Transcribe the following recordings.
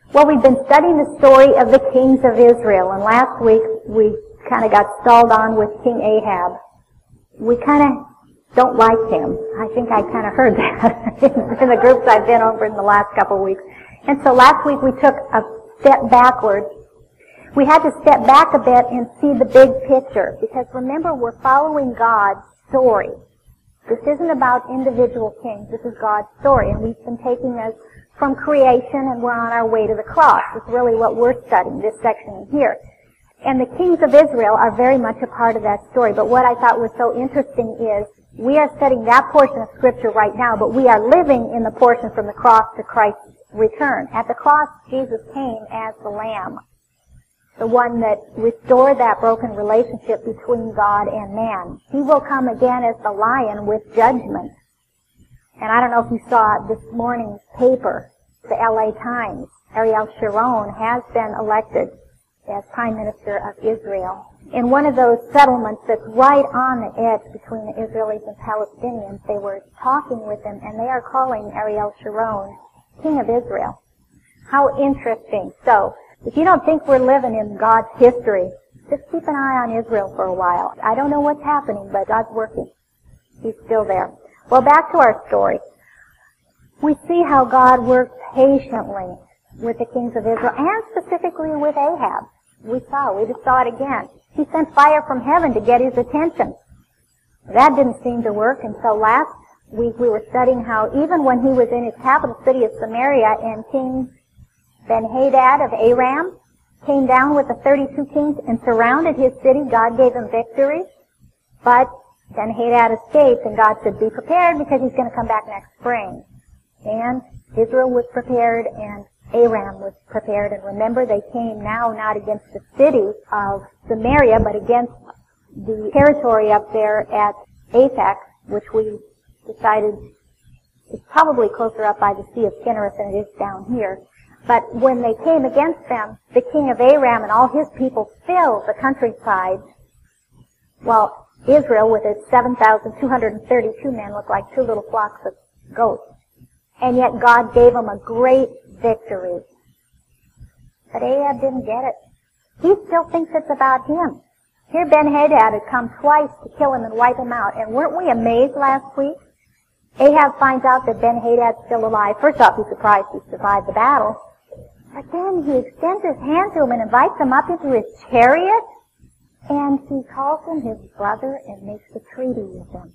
Well, we've been studying the story of the kings of Israel, and last week we kind of got stalled on with King Ahab. We kind of don't like him. I think I kind of heard that in the groups I've been over in the last couple of weeks. And so last week we took a step backward. We had to step back a bit and see the big picture, because remember, we're following God's story. This isn't about individual kings. This is God's story, and we've been taking us from creation, and we're on our way to the cross. It's really what we're studying, this section here. And the kings of Israel are very much a part of that story. But what I thought was so interesting is we are studying that portion of Scripture right now, but we are living in the portion from the cross to Christ's return. At the cross, Jesus came as the Lamb, the one that restored that broken relationship between God and man. He will come again as the Lion with judgment. And I don't know if you saw this morning's paper, the LA Times. Ariel Sharon has been elected as Prime Minister of Israel. In one of those settlements that's right on the edge between the Israelis and Palestinians, they were talking with them, and they are calling Ariel Sharon King of Israel. How interesting. So, if you don't think we're living in God's history, just keep an eye on Israel for a while. I don't know what's happening, but God's working. He's still there. Well, back to our story. We see how God worked patiently with the kings of Israel, and specifically with Ahab. We just saw it again. He sent fire from heaven to get his attention. That didn't seem to work, and so last week we were studying how even when he was in his capital city of Samaria, and King Ben-Hadad of Aram came down with the 32 kings and surrounded his city, God gave him victory, but Ben-Hadad escaped, and God said, be prepared, because he's going to come back next spring. And Israel was prepared, and Aram was prepared. And remember, they came now not against the city of Samaria, but against the territory up there at Aphek, which we decided is probably closer up by the Sea of Kinnereth than it is down here. But when they came against them, the king of Aram and all his people filled the countryside, while Israel, with its 7,232 men, looked like two little flocks of goats. And yet God gave them a great victory. But Ahab didn't get it. He still thinks it's about him. Here Ben-Hadad had come twice to kill him and wipe him out. And weren't we amazed last week? Ahab finds out that Ben-Hadad's still alive. First off, he's surprised he survived the battle. But then he extends his hand to him and invites him up into his chariot. And he calls him his brother and makes a treaty with him.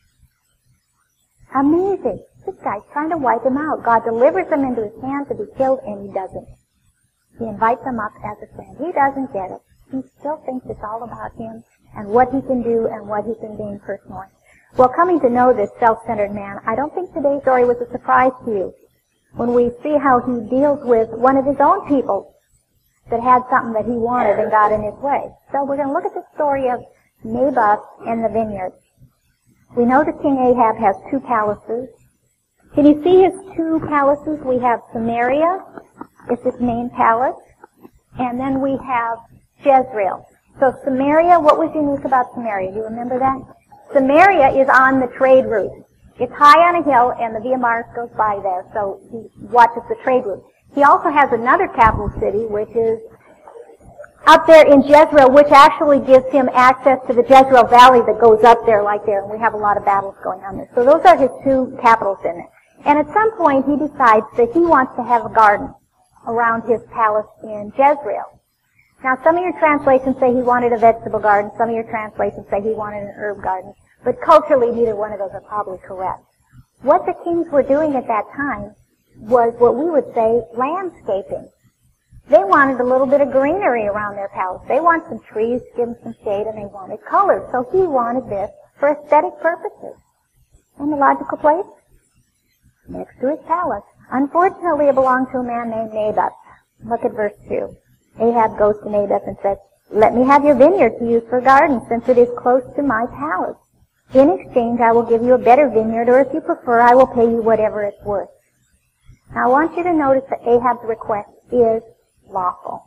Amazing. This guy's trying to wipe him out. God delivers him into his hand to be killed, and he doesn't. He invites him up as a friend. He doesn't get it. He still thinks it's all about him and what he can do and what he can gain personally. Well, coming to know this self-centered man, I don't think today's story was a surprise to you when we see how he deals with one of his own people that had something that he wanted and got in his way. So we're going to look at the story of Naboth and the vineyard. We know that King Ahab has two palaces. Can you see his two palaces? We have Samaria, it's his main palace, and then we have Jezreel. So Samaria, what was unique about Samaria? Do you remember that? Samaria is on the trade route. It's high on a hill, and the Via Maris goes by there, so he watches the trade route. He also has another capital city, which is up there in Jezreel, which actually gives him access to the Jezreel Valley that goes up there like there, and we have a lot of battles going on there. So those are his two capitals in it. And at some point, he decides that he wants to have a garden around his palace in Jezreel. Now, some of your translations say he wanted a vegetable garden. Some of your translations say he wanted an herb garden. But culturally, neither one of those are probably correct. What the kings were doing at that time was what we would say landscaping. They wanted a little bit of greenery around their palace. They wanted some trees to give them some shade, and they wanted colors. So he wanted this for aesthetic purposes. And the logical place? Next to his palace. Unfortunately, it belonged to a man named Naboth. Look at verse 2. Ahab goes to Naboth and says, let me have your vineyard to use for a garden, since it is close to my palace. In exchange, I will give you a better vineyard, or if you prefer, I will pay you whatever it's worth. Now, I want you to notice that Ahab's request is lawful.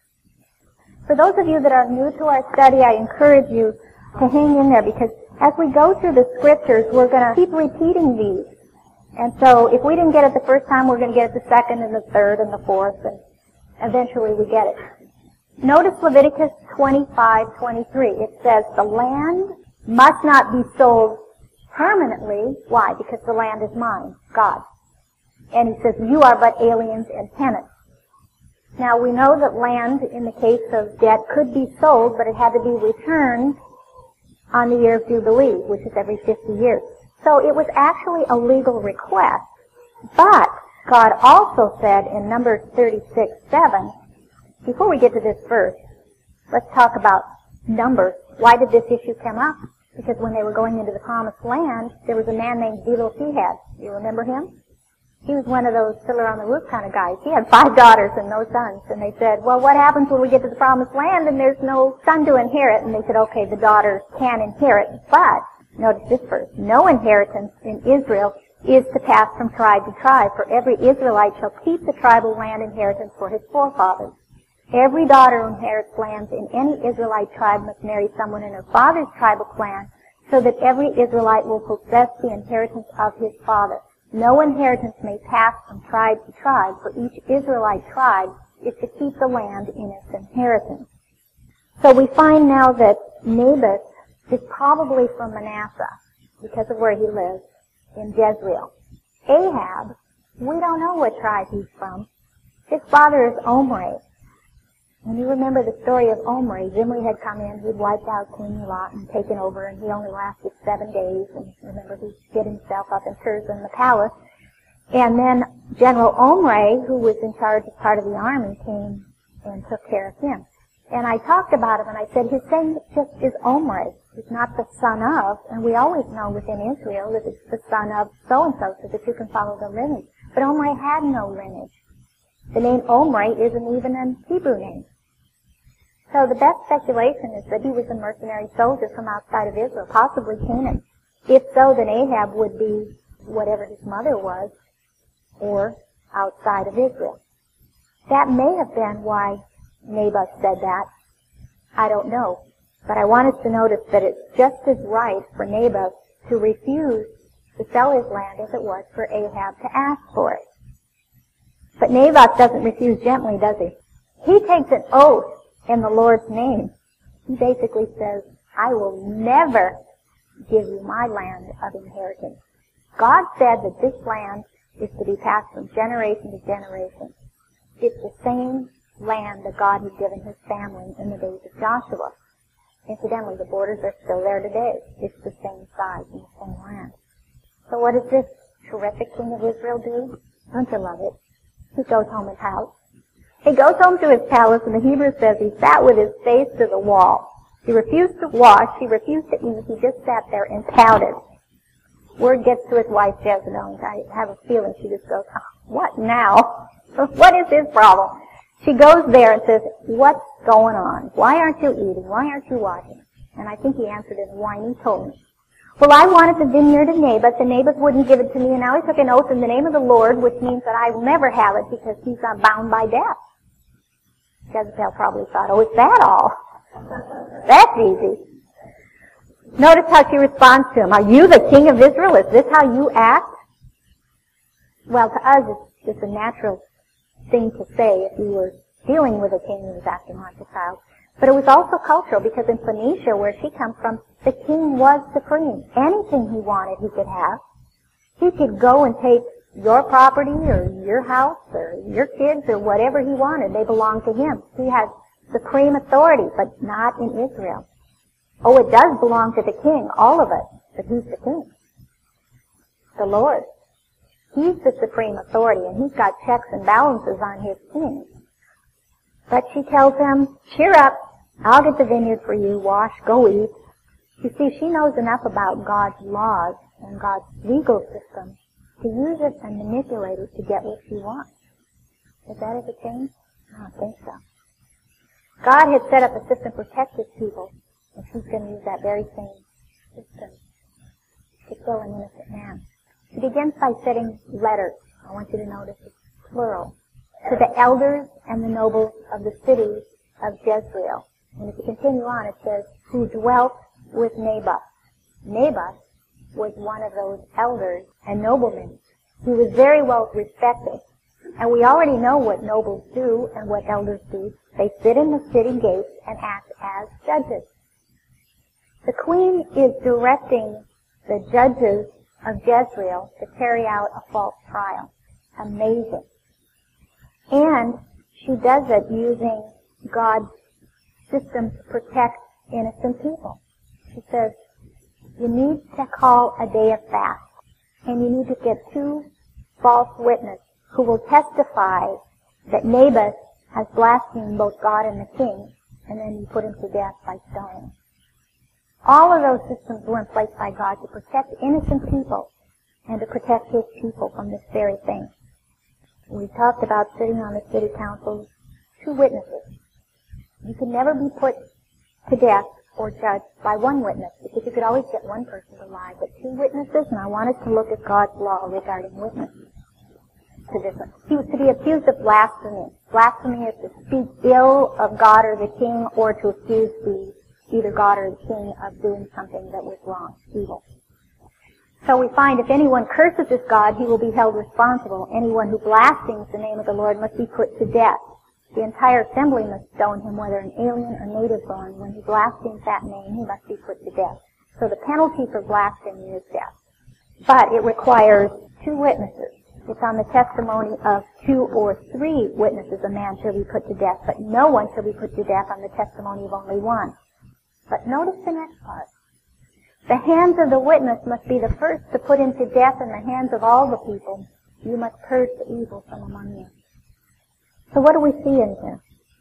For those of you that are new to our study, I encourage you to hang in there, because as we go through the scriptures, we're going to keep repeating these. And so if we didn't get it the first time, we're going to get it the second and the third and the fourth. eventually we get it. Notice Leviticus 25:23. It says, the land must not be sold permanently. Why? Because the land is mine, God. And he says, you are but aliens and tenants. Now we know that land, in the case of debt, could be sold, but it had to be returned on the year of Jubilee, which is every 50 years. So it was actually a legal request. But God also said in Numbers 36:7, before we get to this verse, let's talk about Numbers. Why did this issue come up? Because when they were going into the Promised Land, there was a man named Zelophehad. You remember him? He was one of those Fiddler on the Roof kind of guys. He had 5 daughters and no sons. And they said, well, what happens when we get to the Promised Land and there's no son to inherit? And they said, okay, the daughters can inherit. But, notice this verse, no inheritance in Israel is to pass from tribe to tribe, for every Israelite shall keep the tribal land inheritance for his forefathers. Every daughter who inherits lands in any Israelite tribe must marry someone in her father's tribal clan, so that every Israelite will possess the inheritance of his father. No inheritance may pass from tribe to tribe, for each Israelite tribe is to keep the land in its inheritance. So we find now that Naboth is probably from Manasseh, because of where he lives, in Jezreel. Ahab, we don't know what tribe he's from. His father is Omri. And you remember the story of Omri. Zimri had come in, he'd wiped out King Lot and taken over, and he only lasted 7 days. And remember, he hid himself up in Tirzah in the palace. And then General Omri, who was in charge as part of the army, came and took care of him. And I talked about him, and I said, his name just is Omri. He's not the son of, and we always know within Israel that it's the son of so-and-so, so that you can follow the lineage. But Omri had no lineage. The name Omri isn't even a Hebrew name. So the best speculation is that he was a mercenary soldier from outside of Israel, possibly Canaan. If so, then Ahab would be whatever his mother was, or outside of Israel. That may have been why Naboth said that. I don't know. But I want us to notice that it's just as right for Naboth to refuse to sell his land as it was for Ahab to ask for it. But Naboth doesn't refuse gently, does he? He takes an oath in the Lord's name. He basically says, I will never give you my land of inheritance. God said that this land is to be passed from generation to generation. It's the same land that God had given his family in the days of Joshua. Incidentally, the borders are still there today. It's the same size and the same land. So what does this terrific king of Israel do? Don't you love it? He goes home his house. He goes home to his palace, and the Hebrew says he sat with his face to the wall. He refused to wash. He refused to eat. He just sat there and pouted. Word gets to his wife Jezebel, and I have a feeling she just goes, oh, what now? What is his problem? She goes there and says, what's going on? Why aren't you eating? Why aren't you washing? And I think he answered in a whiny tone. Well, I wanted the vineyard of Naboth, and Naboth wouldn't give it to me, and now he took an oath in the name of the Lord, which means that I will never have it because he's bound by death. Jezebel probably thought, oh, is that all? That's easy. Notice how she responds to him. Are you the king of Israel? Is this how you act? Well, to us, it's just a natural thing to say if you were dealing with a king who was acting like a child. But it was also cultural, because in Phoenicia, where she comes from, the king was supreme. Anything he wanted, he could have. He could go and take your property or your house or your kids or whatever he wanted. They belonged to him. He had supreme authority, but not in Israel. Oh, it does belong to the king, all of it, but who's the king? The Lord. He's the supreme authority, and he's got checks and balances on his king. But she tells him, cheer up, I'll get the vineyard for you, wash, go eat. You see, she knows enough about God's laws and God's legal system to use it and manipulate it to get what she wants. Has that ever changed? I don't think so. God had set up a system to protect his people, and she's going to use that very same system to kill an innocent man. She begins by setting letters. I want you to notice it's plural. To the elders and the nobles of the city of Jezreel. And if you continue on, it says, who dwelt with Naboth. Naboth was one of those elders and noblemen. He was very well respected. And we already know what nobles do and what elders do. They sit in the city gates and act as judges. The queen is directing the judges of Jezreel to carry out a false trial. Amazing. And she does it using God's system to protect innocent people. She says, you need to call a day of fast, and you need to get 2 false witnesses who will testify that Naboth has blasphemed both God and the king, and then you put him to death by stoning. All of those systems were in place by God to protect innocent people and to protect his people from this very thing. We talked about sitting on the city council, 2 witnesses. You could never be put to death or judged by 1 witness, because you could always get 1 person to lie, but 2 witnesses, and I wanted to look at God's law regarding witnesses. To this one. He was to be accused of blasphemy. Blasphemy is to speak ill of God or the king, or to accuse either God or the king of doing something that was wrong, evil. So we find if anyone curses his God, he will be held responsible. Anyone who blasphemes the name of the Lord must be put to death. The entire assembly must stone him, whether an alien or native born. When he blasphemes that name, he must be put to death. So the penalty for blasphemy is death. But it requires 2 witnesses. It's on the testimony of 2 or 3 witnesses a man shall be put to death, but no one shall be put to death on the testimony of only 1. But notice the next part. The hands of the witness must be the first to put him to death in the hands of all the people. You must purge the evil from among you. So what do we see in here?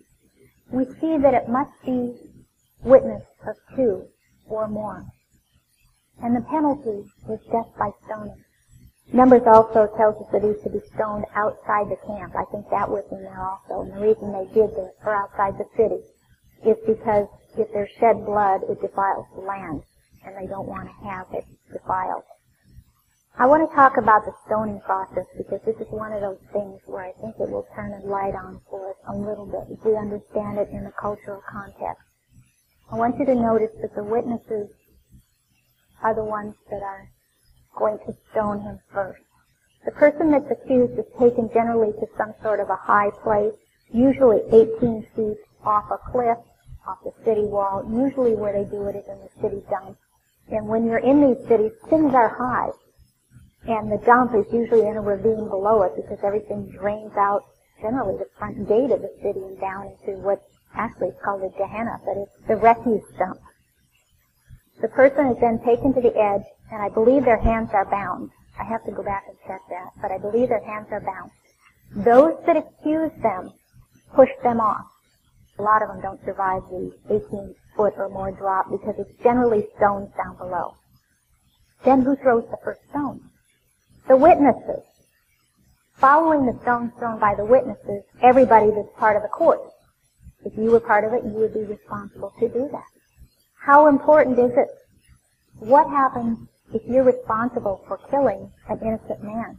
We see that it must be witness of 2 or more. And the penalty is death by stoning. Numbers also tells us that he's to be stoned outside the camp. I think that was in there also. And the reason they did this, or outside the city, is because if there's shed blood, it defiles the land, and they don't want to have it defiled. I want to talk about the stoning process, because this is one of those things where I think it will turn a light on for us a little bit if we understand it in the cultural context. I want you to notice that the witnesses are the ones that are going to stone him first. The person that's accused is taken generally to some sort of a high place, usually 18 feet off a cliff, off the city wall. Usually where they do it is in the city dump. And when you're in these cities, things are high. And the dump is usually in a ravine below it, because everything drains out, generally the front gate of the city, and down into what actually is called the Gehenna, but it's the refuse dump. The person is then taken to the edge, and I believe their hands are bound. I have to go back and check that, but I believe their hands are bound. Those that accuse them push them off. A lot of them don't survive the 18-foot or more drop, because it's generally stones down below. Then who throws the first stone? The witnesses. Following the stone thrown by the witnesses, everybody that's part of the court. If you were part of it, you would be responsible to do that. How important is it? What happens if you're responsible for killing an innocent man?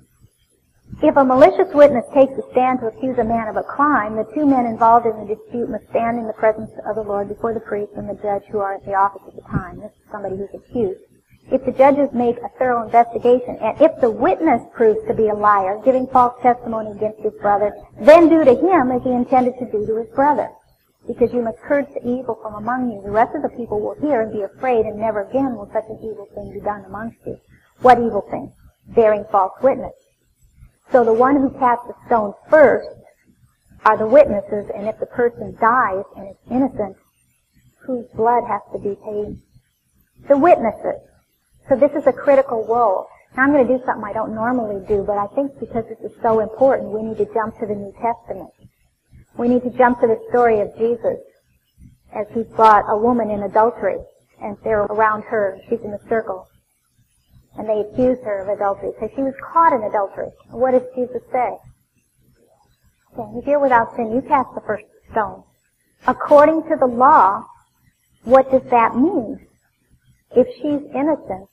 If a malicious witness takes a stand to accuse a man of a crime, the 2 men involved in the dispute must stand in the presence of the Lord before the priest and the judge who are at the office at the time. This is somebody who's accused. If the judges make a thorough investigation, and if the witness proves to be a liar, giving false testimony against his brother, then do to him as he intended to do to his brother. Because you must purge the evil from among you. The rest of the people will hear and be afraid, and never again will such an evil thing be done amongst you. What evil thing? Bearing false witness. So the one who casts the stone first are the witnesses, and if the person dies and is innocent, whose blood has to be paid? The witnesses. So this is a critical role. Now I'm going to do something I don't normally do, but I think because this is so important, we need to jump to the New Testament. We need to jump to the story of Jesus as he brought a woman in adultery, and they're around her, she's in a circle, and they accused her of adultery. So she was caught in adultery. What does Jesus say? Okay, if you're without sin, you cast the first stone. According to the law, what does that mean? If she's innocent,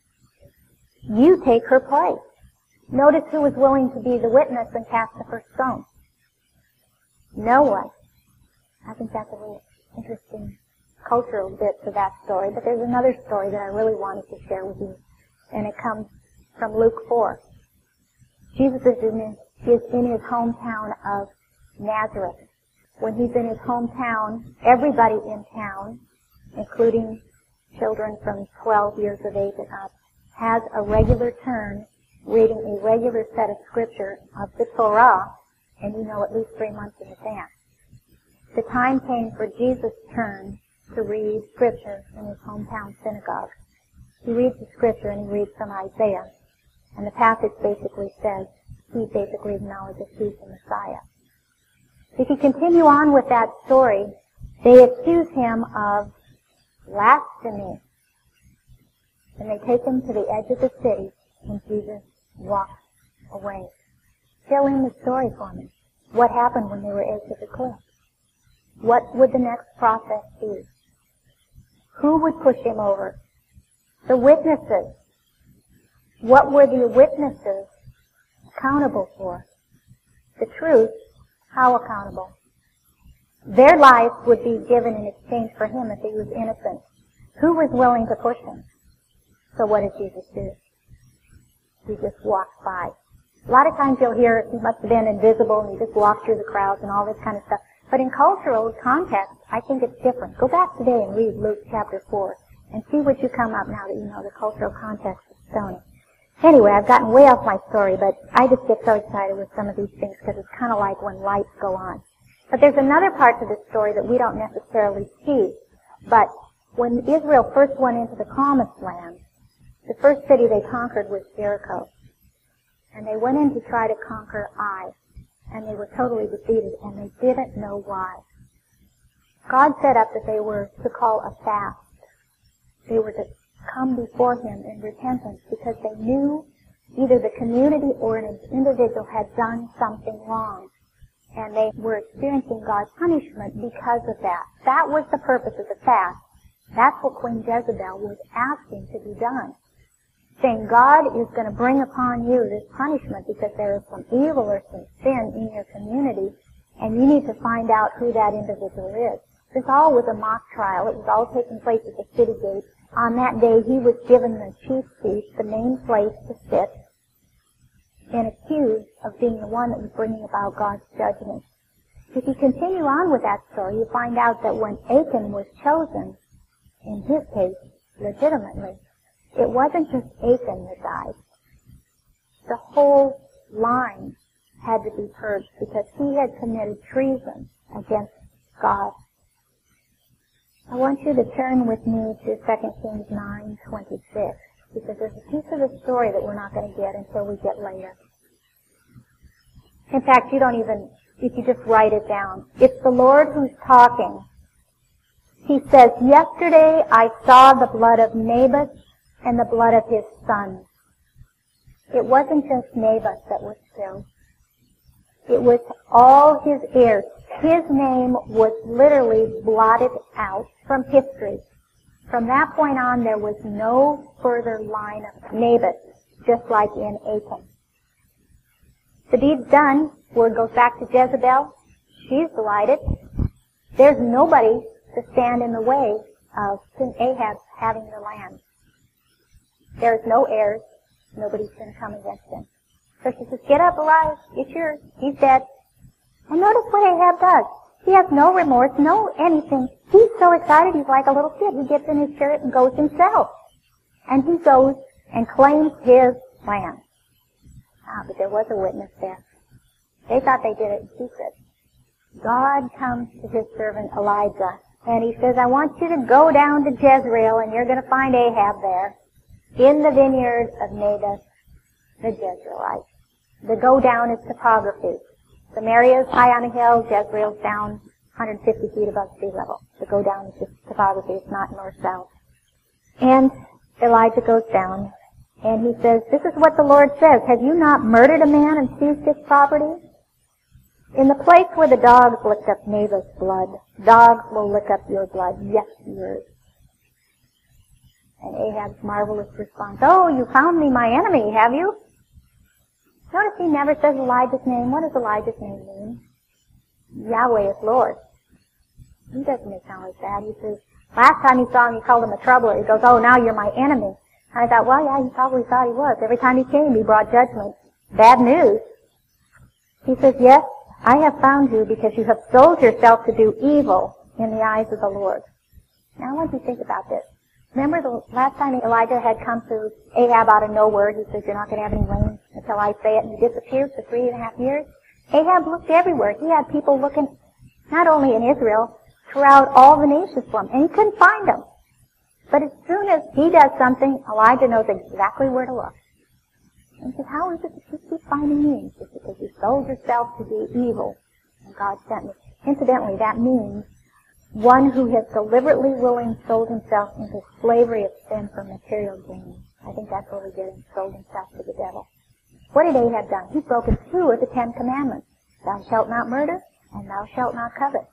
you take her place. Notice who was willing to be the witness and cast the first stone. No one. I think that's a really interesting cultural bit to that story. But there's another story that I really wanted to share with you, and it comes from Luke 4. Jesus is is in his hometown of Nazareth. When he's in his hometown, everybody in town, including children from 12 years of age and up, has a regular turn reading a regular set of scripture of the Torah, and you know at least 3 months in advance. The time came for Jesus' turn to read scripture in his hometown synagogue. He reads the scripture and he reads from Isaiah, and the passage basically says he basically acknowledges he's the Messiah. If you continue on with that story, they accuse him of blasphemy. And they take him to the edge of the city, and Jesus walks away. Fill in the story for me. What happened when they were edge of the cliff? What would the next process be? Who would push him over? The witnesses. What were the witnesses accountable for? The truth. How accountable? Their lives would be given in exchange for him if he was innocent. Who was willing to push him? So what did Jesus do? He just walked by. A lot of times you'll hear he must have been invisible and he just walked through the crowds and all this kind of stuff. But in cultural context, I think it's different. Go back today and read Luke chapter 4 and see what you come up now that you know the cultural context of stoning. Anyway, I've gotten way off my story, but I just get so excited with some of these things because it's kind of like when lights go on. But there's another part to this story that we don't necessarily see. But when Israel first went into the Promised Land, the first city they conquered was Jericho. And they went in to try to conquer Ai. And they were totally defeated, and they didn't know why. God set up that they were to call a fast. They were to come before him in repentance because they knew either the community or an individual had done something wrong. And they were experiencing God's punishment because of that. That was the purpose of the fast. That's what Queen Jezebel was asking to be done. Saying God is going to bring upon you this punishment because there is some evil or some sin in your community, and you need to find out who that individual is. This all was a mock trial. It was all taking place at the city gate. On that day, he was given the chief seat, the main place to sit, and accused of being the one that was bringing about God's judgment. If you continue on with that story, you find out that when Achan was chosen, in his case, legitimately, it wasn't just Achan that died. The whole line had to be purged because he had committed treason against God. I want you to turn with me to 2 Kings 9:26 because there's a piece of the story that we're not going to get until we get later. In fact, you don't even, if you just write it down, it's the Lord who's talking. He says, yesterday I saw the blood of Naboth and the blood of his sons. It wasn't just Naboth that was killed. It was all his heirs. His name was literally blotted out from history. From that point on, there was no further line of Naboth, just like in Achan. The deed's done. Word goes back to Jezebel. She's delighted. There's nobody to stand in the way of King Ahab having the land. There's no heirs. Nobody's going to come against him. So she says, get up, arise, it's yours. He's dead. And notice what Ahab does. He has no remorse, no anything. He's so excited, he's like a little kid. He gets in his chariot and goes himself. And he goes and claims his land. But there was a witness there. They thought they did it in secret. God comes to his servant Elijah, and he says, I want you to go down to Jezreel, and you're going to find Ahab there, in the vineyard of Naboth, the Jezreelite. The go down is topography. Samaria's high on a hill, Jezreel's down 150 feet above sea level. The go down is just topography, it's not north-south. And Elijah goes down, and he says, this is what the Lord says, have you not murdered a man and seized his property? In the place where the dogs licked up Naboth's blood, dogs will lick up your blood, yes, yours. And Ahab's marvelous response, oh, you found me my enemy, have you? Notice he never says Elijah's name. What does Elijah's name mean? Yahweh is Lord. He doesn't make sound like that. He says, last time he saw him, he called him a troubler. He goes, oh, now you're my enemy. And I thought, well, yeah, he probably thought he was. Every time he came, he brought judgment. Bad news. He says, yes, I have found you because you have sold yourself to do evil in the eyes of the Lord. Now I want you to think about this. Remember the last time Elijah had come to Ahab out of nowhere, he says, you're not going to have any rain until I say it, and he disappeared for 3.5 years. Ahab looked everywhere. He had people looking not only in Israel, throughout all the nations for him, and he couldn't find them. But as soon as he does something, Elijah knows exactly where to look. And he says, how is it that you keep finding me? It's because you sold yourself to do evil, and God sent me. Incidentally, that means one who has deliberately willing sold himself into slavery of sin for material gain. I think that's what we get in sold himself to the devil. What had Ahab done? He'd broken 2 of the 10 commandments. Thou shalt not murder, and thou shalt not covet.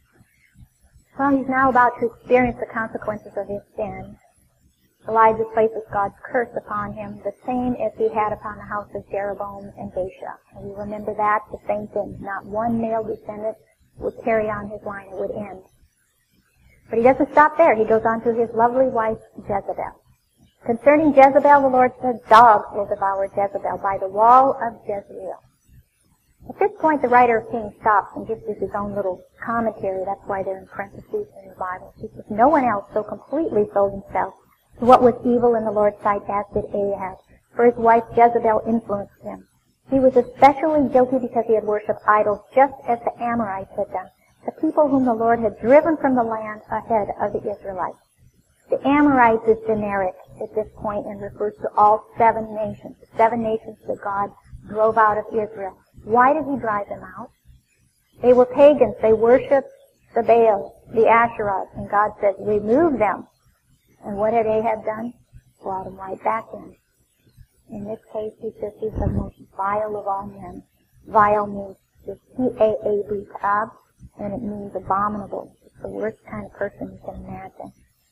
Well, he's now about to experience the consequences of his sin. Elijah places God's curse upon him, the same as he had upon the house of Jeroboam and Baasha. And you remember that? The same thing. Not one male descendant would carry on his line. It would end. But he doesn't stop there. He goes on to his lovely wife, Jezebel. Concerning Jezebel, the Lord said, dogs will devour Jezebel by the wall of Jezreel. At this point, the writer of Kings stops and gives us his own little commentary. That's why they're in parentheses in the Bible. He says, no one else so completely sold himself to what was evil in the Lord's sight as did Ahab, for his wife Jezebel influenced him. He was especially guilty because he had worshipped idols, just as the Amorites had done, the people whom the Lord had driven from the land ahead of the Israelites. The Amorites is generic at this point and refers to all 7 nations, the 7 nations that God drove out of Israel. Why did he drive them out? They were pagans. They worshipped the Baals, the Asherahs, and God said, remove them. And what had Ahab done? Brought them right back in. In this case, he says he's the most vile of all men. Vile means just T-A-A-B, tab, and it means abominable. It's the worst kind of person you can imagine.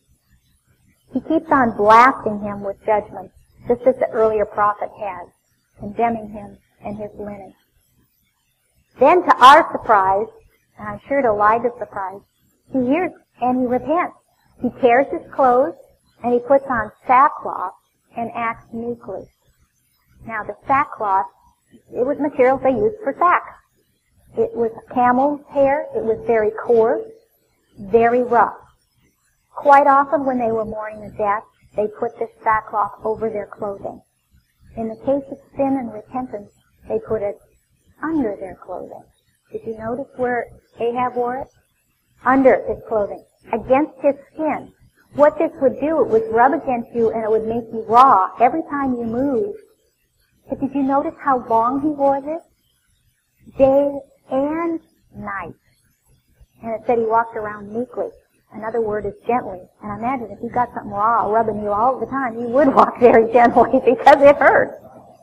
He keeps on blasting him with judgment, just as the earlier prophet had, condemning him and his lineage. Then, to our surprise, and I'm sure to Elijah's surprise, he hears and he repents. He tears his clothes and he puts on sackcloth and acts meekly. Now, the sackcloth, it was materials they used for sacks. It was camel's hair. It was very coarse, very rough. Quite often when they were mourning a death, they put this sackcloth over their clothing. In the case of sin and repentance, they put it under their clothing. Did you notice where Ahab wore it? Under his clothing, against his skin. What this would do, it would rub against you and it would make you raw every time you moved. But did you notice how long he wore this? Day and night. And it said he walked around meekly. Another word is gently. And I imagine if you got something raw rubbing you all the time, you would walk very gently because it hurt.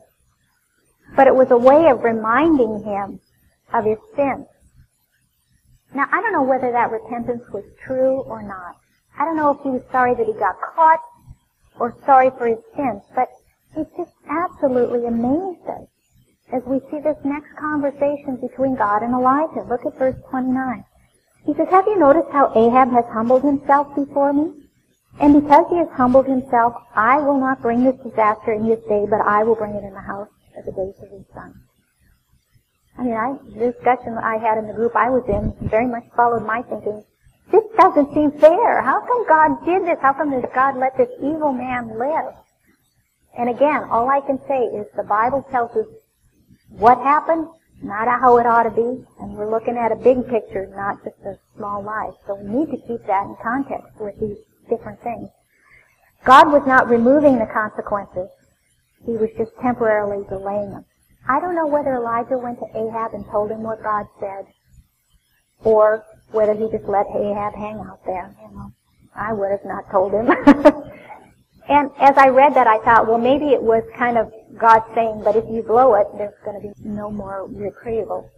But it was a way of reminding him of his sin. Now, I don't know whether that repentance was true or not. I don't know if he was sorry that he got caught or sorry for his sins, but it just absolutely amazed us as we see this next conversation between God and Elijah. Look at verse 29. He says, have you noticed how Ahab has humbled himself before me? And because he has humbled himself, I will not bring this disaster in his day, but I will bring it in the house of the days of his son. I mean, the discussion I had in the group I was in very much followed my thinking. This doesn't seem fair. How come God did this? How come God let this evil man live? And again, all I can say is the Bible tells us what happened, not how it ought to be, and we're looking at a big picture, not just a small life. So we need to keep that in context with these different things. God was not removing the consequences. He was just temporarily delaying them. I don't know whether Elijah went to Ahab and told him what God said, or whether he just let Ahab hang out there. You know, I would have not told him. And as I read that, I thought, well, maybe it was kind of God saying, but if you blow it, there's going to be no more retrieval.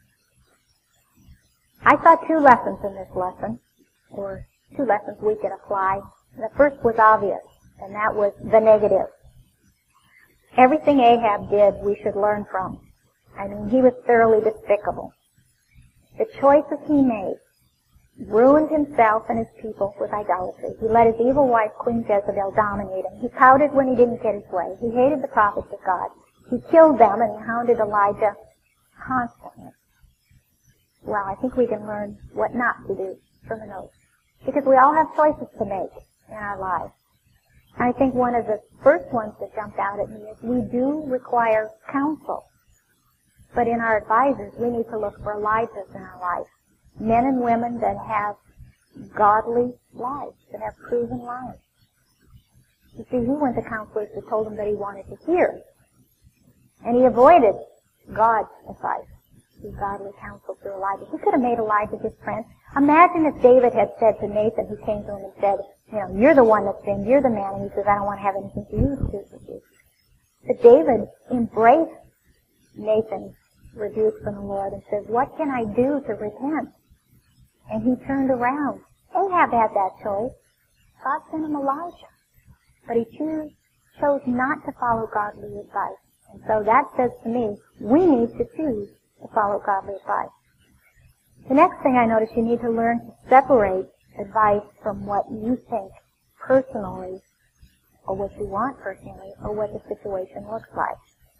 I saw 2 lessons in this lesson, or 2 lessons we could apply. The first was obvious, and that was the negative. Everything Ahab did, we should learn from. I mean, he was thoroughly despicable. The choices he made ruined himself and his people with idolatry. He let his evil wife, Queen Jezebel, dominate him. He pouted when he didn't get his way. He hated the prophets of God. He killed them and he hounded Elijah constantly. Well, I think we can learn what not to do from an oath. Because we all have choices to make in our lives. I think one of the first ones that jumped out at me is we do require counsel. But in our advisors, we need to look for Elijahs in our life. Men and women that have godly lives, that have proven lives. You see, he went to counselors that told him that he wanted to hear. And he avoided God's advice through godly counsel through Elijah. He could have made Elijah his friend. Imagine if David had said to Nathan, who came to him and said, you're the one that's sinned, you're the man, and he says, I don't want to have anything to do with you. But David embraced Nathan's rebuke from the Lord and said, what can I do to repent? And he turned around. Ahab had that choice. God sent him Elijah. But he chose not to follow godly advice. And so that says to me, we need to choose to follow godly advice. The next thing I notice, you need to learn to separate advice from what you think personally, or what you want personally, or what the situation looks like.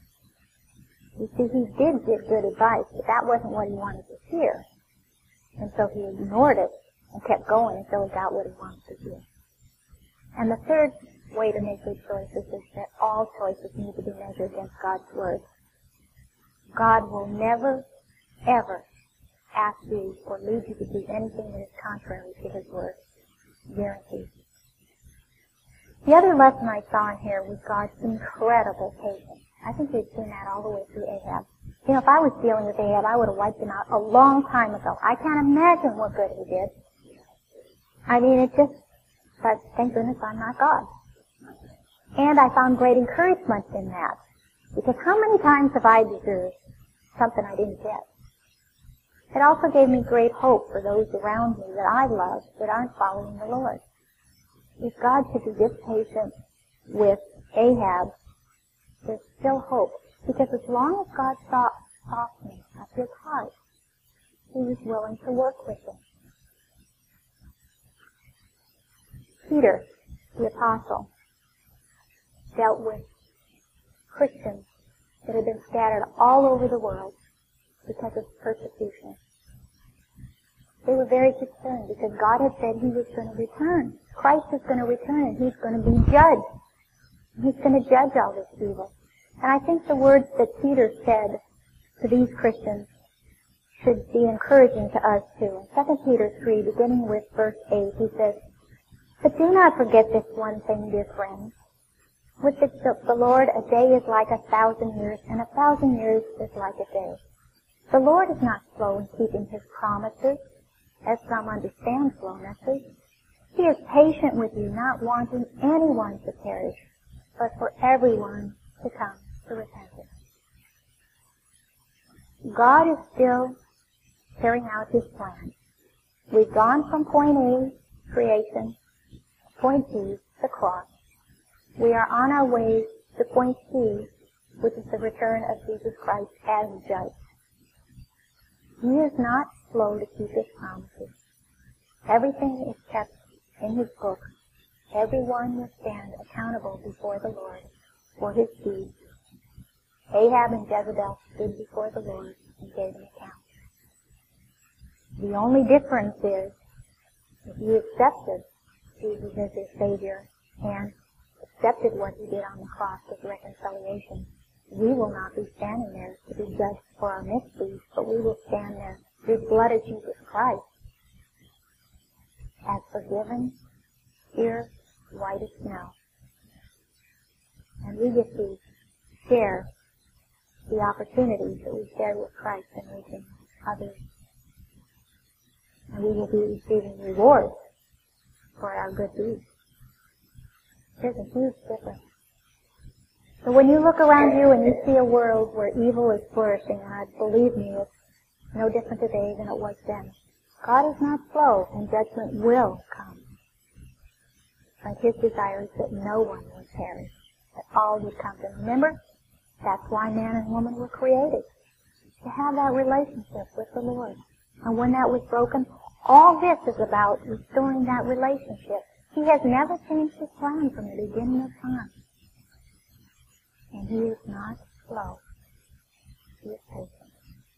You see, he did give good advice, but that wasn't what he wanted to hear. And so he ignored it and kept going until he got what he wanted to hear. And the third way to make good choices is that all choices need to be measured against God's Word. God will never, ever ask you or lead you to do anything that is contrary to His Word. Guaranteed. The other lesson I saw in here was God's incredible patience. I think we've seen that all the way through Ahab. If I was dealing with Ahab, I would have wiped him out a long time ago. I can't imagine what good he did. I mean, but thank goodness I'm not God. And I found great encouragement in that. Because how many times have I deserved something I didn't get? It also gave me great hope for those around me that I love that aren't following the Lord. If God should be this patient with Ahab, there's still hope. Because as long as God saw softening of his heart, he was willing to work with him. Peter, the apostle, dealt with Christians that had been scattered all over the world because of persecution. They were very concerned because God had said he was going to return. Christ is going to return and he's going to be judged. He's going to judge all this evil. And I think the words that Peter said to these Christians should be encouraging to us too. In 2 Peter 3, beginning with verse 8, he says, "But do not forget this one thing, dear friends. With the Lord, a day is like 1,000 years, and 1,000 years is like a day. The Lord is not slow in keeping his promises, as some understand slowness. He is patient with you, not wanting anyone to perish, but for everyone to come to repentance." God is still carrying out his plan. We've gone from point A, creation, to point B, the cross. We are on our way to point C, which is the return of Jesus Christ as judge. He is not slow to keep his promises. Everything is kept in his book. Everyone will stand accountable before the Lord for his deeds. Ahab and Jezebel stood before the Lord and gave an account. The only difference is, if you accepted Jesus as your Savior and accepted what he did on the cross as reconciliation, we will not be standing there to be judged for our misdeeds, but we will stand there through the blood of Jesus Christ as forgiven, pure, white as snow. And we get to share the opportunities that we share with Christ in reaching others. And we will be receiving rewards for our good deeds. There's a huge difference. So when you look around you and you see a world where evil is flourishing, and believe me, it's no different today than it was then. God is not slow, and judgment will come. But his desire is that no one would perish, that all would come to him. Remember, that's why man and woman were created, to have that relationship with the Lord. And when that was broken, all this is about restoring that relationship. He has never changed his plan from the beginning of time. And he is not slow. He is patient.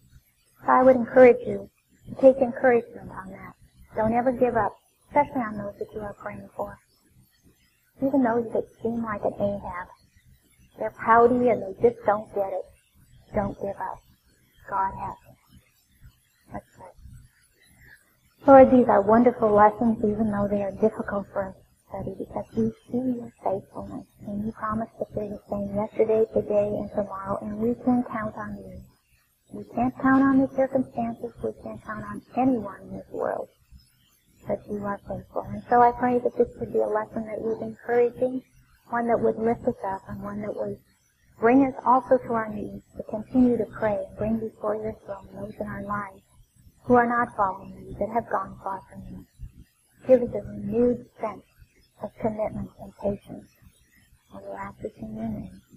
I would encourage you to take encouragement on that. Don't ever give up, especially on those that you are praying for. Even those that seem like an Ahab. They're pouty and they just don't get it. Don't give up. God has it. Let's pray. Lord, these are wonderful lessons, even though they are difficult for us to study, because we see your faithfulness, and you promise that you're the same yesterday, today, and tomorrow, and we can count on you. We can't count on the circumstances. We can't count on anyone in this world, but you are faithful. And so I pray that this would be a lesson that was encouraging, one that would lift us up, and one that would bring us also to our knees to continue to pray and bring before your throne those in our lives who are not following you, that have gone far from you. Give us a renewed sense of commitment and patience. And we'll ask this in your name.